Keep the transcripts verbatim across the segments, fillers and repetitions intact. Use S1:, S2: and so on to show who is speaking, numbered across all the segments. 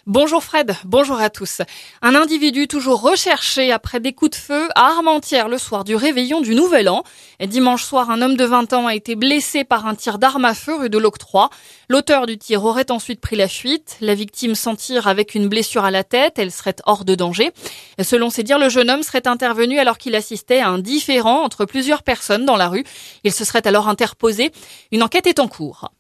S1: Bonjour Fred, bonjour à tous. Un individu toujours recherché après des coups de feu à Armentières le soir du réveillon du Nouvel An. Dimanche soir, un homme de vingt ans a été blessé par un tir d'arme à feu rue de l'Octroi. L'auteur du tir aurait ensuite pris la fuite. La victime s'en tire avec une blessure à la tête, elle serait hors de danger. Selon ses dires, le jeune homme serait intervenu alors qu'il assistait à un différend entre plusieurs personnes dans la rue. Il se serait alors interposé. Une enquête est en cours.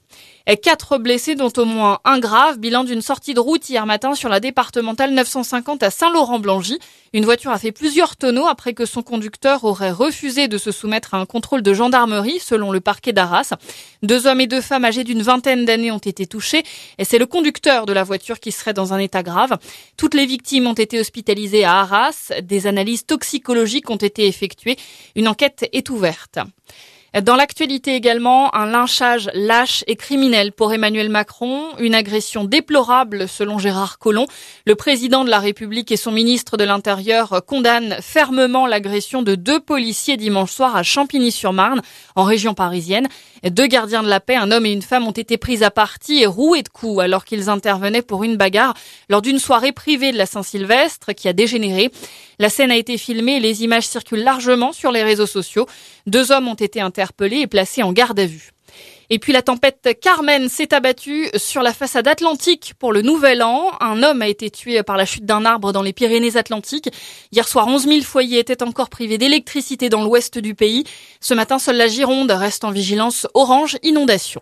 S1: Quatre blessés, dont au moins un grave. Bilan d'une sortie de route hier matin sur la départementale neuf cent cinquante à Saint-Laurent-Blangy. Une voiture a fait plusieurs tonneaux après que son conducteur aurait refusé de se soumettre à un contrôle de gendarmerie, selon le parquet d'Arras. Deux hommes et deux femmes âgés d'une vingtaine d'années ont été touchés et c'est le conducteur de la voiture qui serait dans un état grave. Toutes les victimes ont été hospitalisées à Arras. Des analyses toxicologiques ont été effectuées. Une enquête est ouverte. Dans l'actualité également, un lynchage lâche et criminel pour Emmanuel Macron, une agression déplorable selon Gérard Collomb. Le président de la République et son ministre de l'Intérieur condamnent fermement l'agression de deux policiers dimanche soir à Champigny-sur-Marne, en région parisienne. Deux gardiens de la paix, un homme et une femme, ont été pris à partie et roués de coups alors qu'ils intervenaient pour une bagarre lors d'une soirée privée de la Saint-Sylvestre qui a dégénéré. La scène a été filmée et les images circulent largement sur les réseaux sociaux. Deux hommes ont été interpellés et placés en garde à vue. Et puis la tempête Carmen s'est abattue sur la façade atlantique pour le Nouvel An. Un homme a été tué par la chute d'un arbre dans les Pyrénées-Atlantiques. Hier soir, onze mille foyers étaient encore privés d'électricité dans l'ouest du pays. Ce matin, seule la Gironde reste en vigilance orange inondation.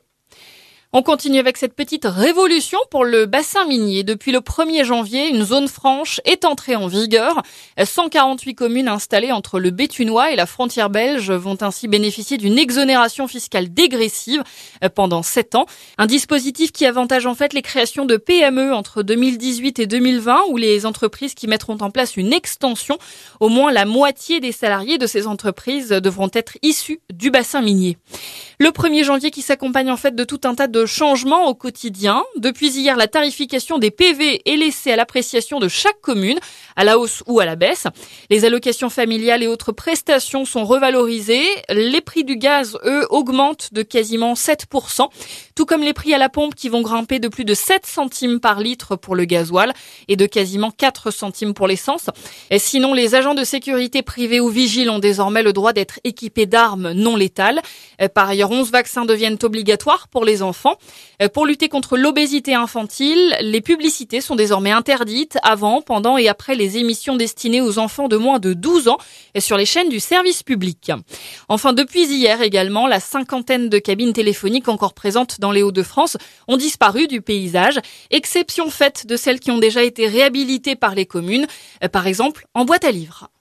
S1: On continue avec cette petite révolution pour le bassin minier. Depuis le premier janvier, une zone franche est entrée en vigueur. cent quarante-huit communes installées entre le Béthunois et la frontière belge vont ainsi bénéficier d'une exonération fiscale dégressive pendant sept ans. Un dispositif qui avantage en fait les créations de P M E entre deux mille dix-huit et deux mille vingt, où les entreprises qui mettront en place une extension, au moins la moitié des salariés de ces entreprises devront être issus du bassin minier. Le premier janvier qui s'accompagne en fait de tout un tas de changements au quotidien. Depuis hier, la tarification des P V est laissée à l'appréciation de chaque commune, à la hausse ou à la baisse. Les allocations familiales et autres prestations sont revalorisées. Les prix du gaz, eux, augmentent de quasiment sept pour cent, tout comme les prix à la pompe qui vont grimper de plus de sept centimes par litre pour le gasoil et de quasiment quatre centimes pour l'essence. Et sinon, les agents de sécurité privés ou vigiles ont désormais le droit d'être équipés d'armes non létales. Par ailleurs, onze vaccins deviennent obligatoires pour les enfants. Pour lutter contre l'obésité infantile, les publicités sont désormais interdites avant, pendant et après les émissions destinées aux enfants de moins de douze ans et sur les chaînes du service public. Enfin, depuis hier également, la cinquantaine de cabines téléphoniques encore présentes dans les Hauts-de-France ont disparu du paysage, exception faite de celles qui ont déjà été réhabilitées par les communes, par exemple en boîte à livres.